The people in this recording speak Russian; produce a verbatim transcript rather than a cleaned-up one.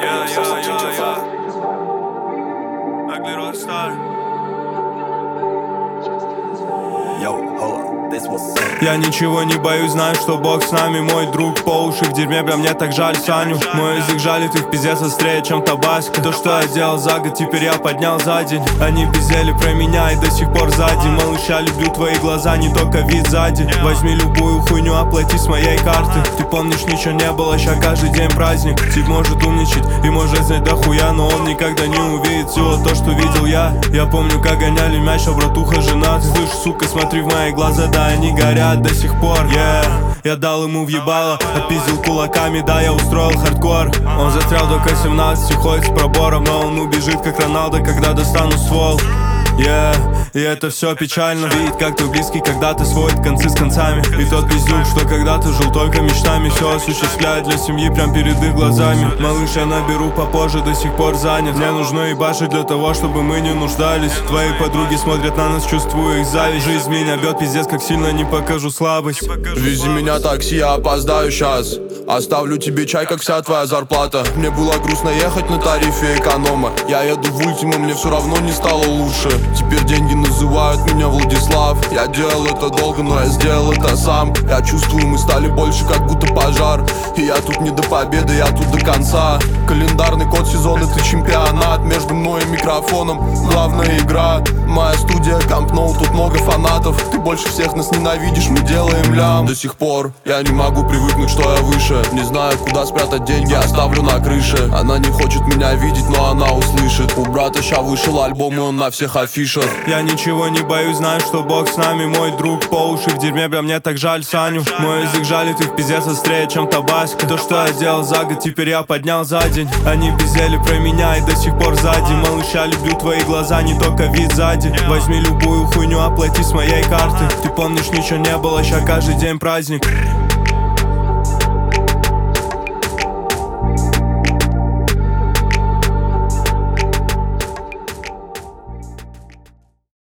Yeah, yeah, yeah, yeah. Ugly Rockstar. Yo, hold up, this was so. Я ничего не боюсь, знаю, что Бог с нами. Мой друг по уши в дерьме, прям мне так жаль Саню. Мой язык жалит их пиздец острее, чем табаско. То, что я делал за год, теперь я поднял за день. Они пиздели про меня и до сих пор сзади. Малыш, я люблю твои глаза, не только вид сзади. Возьми любую хуйню, оплати с моей карты. Ты помнишь, ничего не было, ща каждый день праздник. Тип может умничать и может знать дохуя, но он никогда не увидит всего то, что видел я. Я помню, как гоняли мяч, а братуха женат. Слышь, сука, смотри в мои глаза, да, они горят до сих пор, yeah. Я дал ему въебало, отпиздил кулаками, да, я устроил хардкор. Он застрял только семнадцати, ходит с пробором, но он убежит, как Роналдо, когда достану ствол. Yeah, и это все печально. Видеть, как твой близкий когда-то сводит концы с концами. И тот пиздюк, что когда-то жил только мечтами, все осуществляет для семьи прям перед их глазами. Малыш, я наберу попозже, до сих пор занят. Мне нужно ебашить для того, чтобы мы не нуждались. Твои подруги смотрят на нас, чувствую их зависть. Жизнь меня бьет, пиздец, как сильно не покажу слабость. Вези меня такси, я опоздаю сейчас. Оставлю тебе чай, как вся твоя зарплата. Мне было грустно ехать на тарифе эконома. Я еду в Ультиму, мне все равно не стало лучше. Теперь деньги называют меня Владислав. Я делал это долго, но я сделал это сам. Я чувствую, мы стали больше, как будто пожар. И я тут не до победы, я тут до конца. Календарный код сезона, это чемпионат. Между мной и микрофоном главная игра. Моя студия Camp Nou, тут много фанатов. Ты больше всех нас ненавидишь, мы делаем лям. До сих пор я не могу привыкнуть, что я выше. Не знаю, куда спрятать деньги, оставлю на крыше. Она не хочет меня видеть, но она услышит. У брата ща вышел альбом, и он на всех афишах. Я ничего не боюсь, знаю, что Бог с нами. Мой друг по уши в дерьме, прям мне так жаль Саню. Мой язык жалит их пиздец острее, чем табаско. То, что я делал за год, теперь я поднял за день. Они пиздели про меня и до сих пор сзади. Малыш, я люблю твои глаза, не только вид сзади. Возьми любую хуйню, оплати с моей карты. Ты помнишь, ничего не было, ща каждый день праздник.